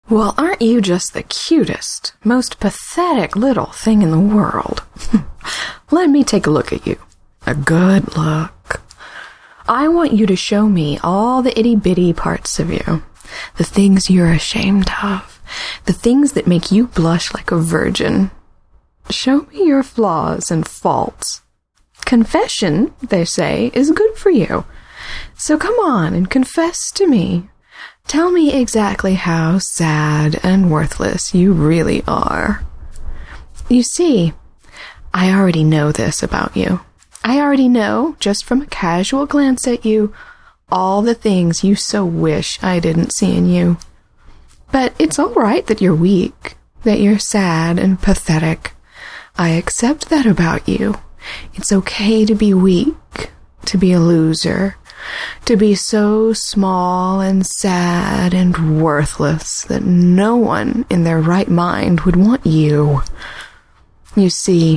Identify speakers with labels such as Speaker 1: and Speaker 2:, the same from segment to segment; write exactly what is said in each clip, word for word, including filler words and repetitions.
Speaker 1: Well, aren't you just the cutest, most pathetic little thing in the world? Let me take a look at you. A good look. I want you to show me all the itty-bitty parts of you. The things you're ashamed of. The things that make you blush like a virgin. Show me your flaws and faults. Confession, they say, is good for you. So come on and confess to me. Tell me exactly how sad and worthless you really are. You see, I already know this about you. I already know, just from a casual glance at you, all the things you so wish I didn't see in you. But it's all right that you're weak, that you're sad and pathetic. I accept that about you. It's okay to be weak, to be a loser, to be so small and sad and worthless that no one in their right mind would want you. You see,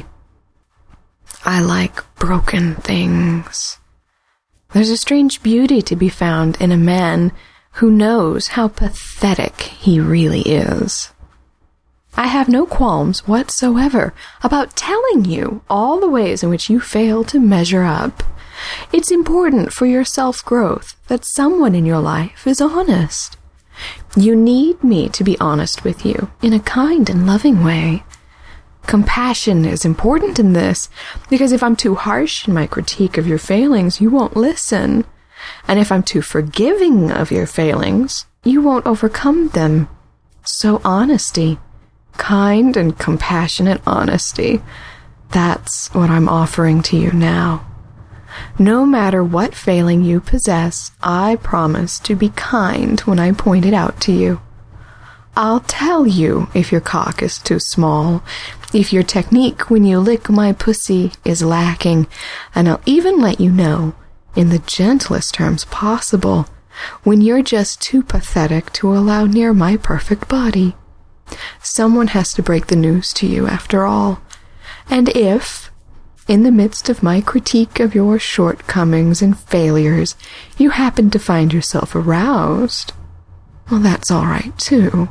Speaker 1: I like broken things. There's a strange beauty to be found in a man who knows how pathetic he really is. I have no qualms whatsoever about telling you all the ways in which you fail to measure up. It's important for your self-growth that someone in your life is honest. You need me to be honest with you in a kind and loving way. Compassion is important in this, because if I'm too harsh in my critique of your failings, you won't listen. And if I'm too forgiving of your failings, you won't overcome them. So honesty, kind and compassionate honesty, that's what I'm offering to you now. No matter what failing you possess, I promise to be kind when I point it out to you. I'll tell you if your cock is too small, if your technique when you lick my pussy is lacking, and I'll even let you know, in the gentlest terms possible, when you're just too pathetic to allow near my perfect body. Someone has to break the news to you after all. And if, in the midst of my critique of your shortcomings and failures, you happen to find yourself aroused, well, that's all right, too.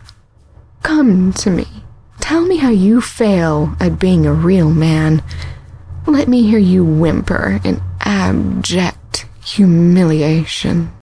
Speaker 1: Come to me. Tell me how you fail at being a real man. Let me hear you whimper in abject humiliation.